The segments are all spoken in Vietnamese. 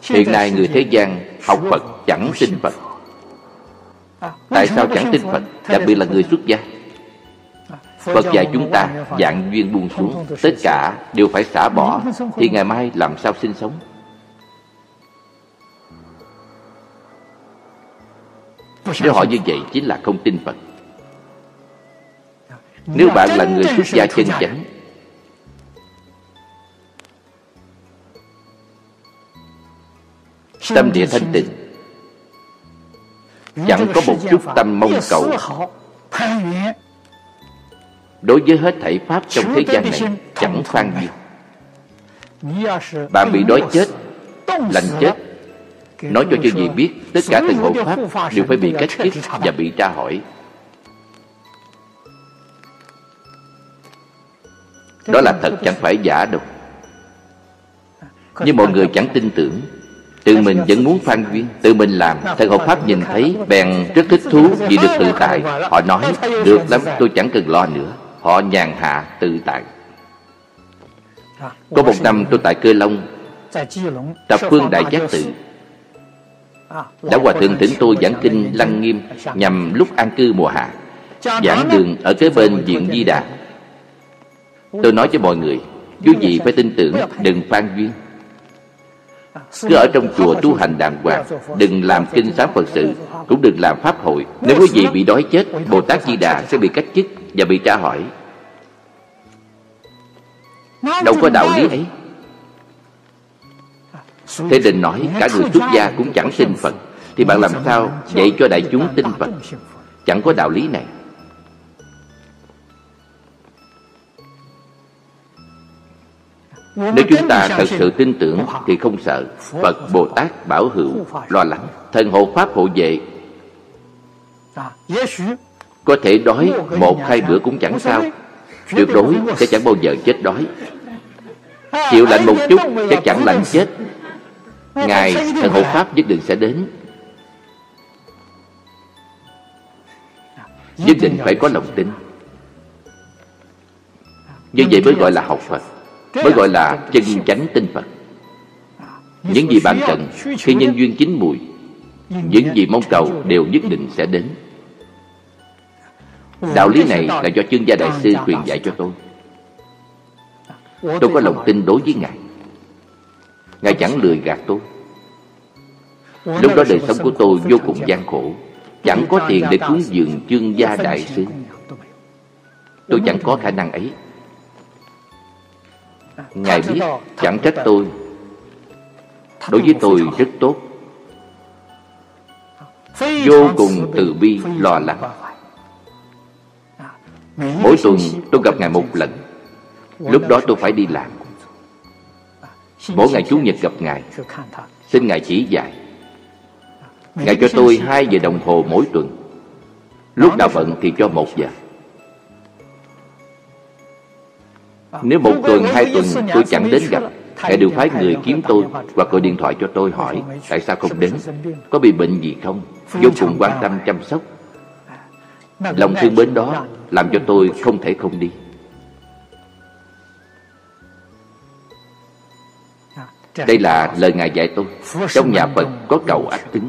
Hiện nay người thế gian học Phật chẳng tin Phật. Tại sao chẳng tin Phật? Đặc biệt là người xuất gia. Phật dạy chúng ta vạn duyên buông xuống, tất cả đều phải xả bỏ, thì ngày mai làm sao sinh sống? Nếu hỏi như vậy chính là không tin Phật. Nếu bạn là người xuất gia chân chánh, tâm địa thanh tịnh, chẳng có một chút tâm mong cầu, đối với hết thảy pháp trong thế gian này chẳng phan duyên. Bạn bị đói chết, lạnh chết, nói cho chư vị biết tất cả từng hộ pháp đều phải bị cách chức và bị tra hỏi. Đó là thật, chẳng phải giả đâu. Nhưng mọi người chẳng tin tưởng, tự mình vẫn muốn phan duyên, tự mình làm. Thần hộ pháp nhìn thấy bèn rất thích thú vì được tự tại. Họ nói được lắm, tôi chẳng cần lo nữa. Họ nhàn hạ tự tại. Có một năm tôi tại Cơ Long tập phương Đại Giác Tự. Lão Hòa Thượng thỉnh tôi giảng kinh Lăng Nghiêm nhằm lúc an cư mùa hạ. Giảng đường ở kế bên Viện Di Đà. Tôi nói cho mọi người, quý vị phải tin tưởng, đừng phan duyên. Cứ ở trong chùa tu hành đàng hoàng, đừng làm kinh sám Phật sự, cũng đừng làm pháp hội. Nếu quý vị bị đói chết, Bồ Tát Di Đà sẽ bị cách chức và bị tra hỏi. Đâu có đạo lý ấy. Thế Đình nói cả người xuất gia cũng chẳng tin Phật, thì bạn làm sao dạy cho đại chúng tin Phật? Chẳng có đạo lý này. Nếu chúng ta thật sự tin tưởng thì không sợ. Phật, Bồ Tát bảo hữu, lo lắng. Thần hộ pháp hộ vệ, có thể đói 1-2 bữa cũng chẳng sao, tuyệt đối sẽ chẳng bao giờ chết đói. Chịu lạnh một chút sẽ chẳng lạnh chết. Ngài thần hộ pháp nhất định sẽ đến. Nhất định phải có lòng tin. Như vậy mới gọi là học Phật, mới gọi là chân chánh tin Phật. Những gì bạn cần, khi nhân duyên chín mùi, những gì mong cầu đều nhất định sẽ đến. Đạo lý này là do Chương Gia Đại Sư truyền dạy cho tôi. Tôi có lòng tin đối với Ngài. Ngài chẳng lừa gạt tôi. Lúc đó đời sống của tôi vô cùng gian khổ, chẳng có tiền để cúng dường Chương Gia Đại Sư. Tôi chẳng có khả năng ấy. Ngài biết, chẳng trách tôi. Đối với tôi rất tốt, vô cùng từ bi lo lắng. Mỗi tuần tôi gặp Ngài một lần. Lúc đó tôi phải đi làm. Mỗi ngày Chủ nhật gặp Ngài, xin Ngài chỉ dạy. Ngài cho tôi 2 giờ đồng hồ mỗi tuần. Lúc nào bận thì cho 1 giờ. Nếu 1 tuần, 2 tuần tôi chẳng đến gặp, Ngài đều phái người kiếm tôi hoặc gọi điện thoại cho tôi hỏi tại sao không đến, có bị bệnh gì không, vô cùng quan tâm chăm sóc. Lòng thương mến đó làm cho tôi không thể không đi. Đây là lời Ngài dạy tôi. Trong nhà Phật có cầu ác tính.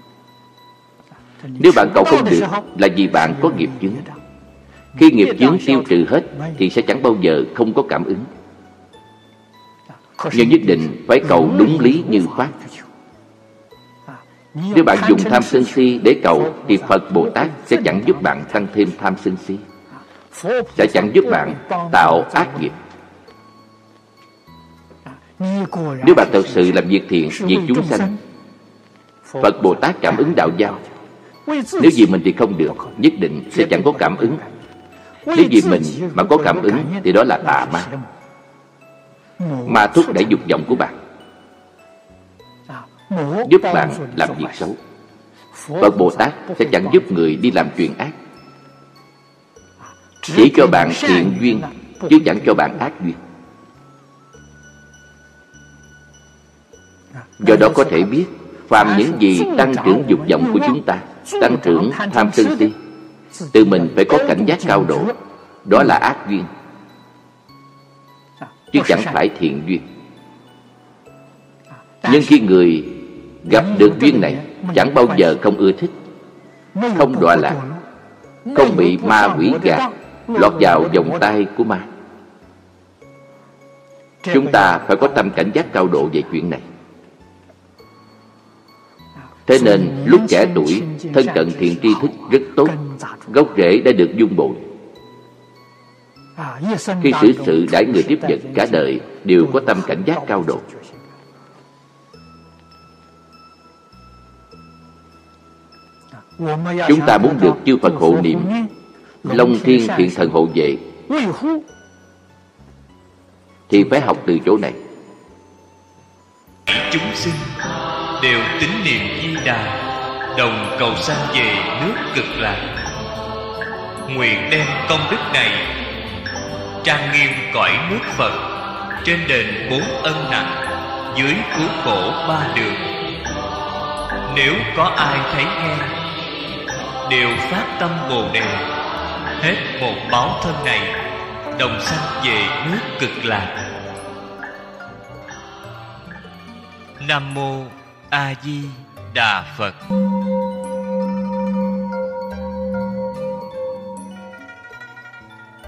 Nếu bạn cầu không được là vì bạn có nghiệp chướng. Khi nghiệp chướng tiêu trừ hết thì sẽ chẳng bao giờ không có cảm ứng. Nhưng nhất định phải cầu đúng lý như pháp. Nếu bạn dùng tham sân si để cầu thì Phật Bồ Tát sẽ chẳng giúp bạn tăng thêm tham sân si, sẽ chẳng giúp bạn tạo ác nghiệp. Nếu bạn thật sự làm việc thiện vì chúng sanh, Phật Bồ Tát cảm ứng đạo giao. Nếu vì mình thì không được, nhất định sẽ chẳng có cảm ứng. Nếu vì mình mà có cảm ứng thì đó là tà ma, mà thúc đẩy dục vọng của bạn, giúp bạn làm việc xấu. Phật Bồ Tát sẽ chẳng giúp người đi làm chuyện ác, chỉ cho bạn thiện duyên chứ chẳng cho bạn ác duyên. Do đó có thể biết, phàm những gì tăng trưởng dục vọng của chúng ta, tăng trưởng tham sân si, tự mình phải có cảnh giác cao độ. Đó là ác duyên, chứ chẳng phải thiện duyên. Nhưng khi người gặp được duyên này, chẳng bao giờ không ưa thích, không đọa lạc, không bị ma quỷ gạt, lọt vào vòng tay của ma. Chúng ta phải có tâm cảnh giác cao độ về chuyện này. Thế nên lúc trẻ tuổi, thân cận thiện tri thức rất tốt, gốc rễ đã được vun bồi. Khi xử sự đãi người tiếp vật cả đời đều có tâm cảnh giác cao độ. Chúng ta muốn được chư Phật hộ niệm, Long Thiên Thiện Thần hộ vệ, thì phải học từ chỗ này. Chúng sinh đều tín niệm Di Đà, đồng cầu sanh về nước Cực Lạc. Nguyện đem công đức này trang nghiêm cõi nước Phật, trên đền 4 ân nặng, dưới cứu khổ 3 đường. Nếu có ai thấy nghe, đều phát tâm Bồ Đề, hết một báo thân này, đồng sanh về nước Cực Lạc. Nam Mô A Di Đà Phật.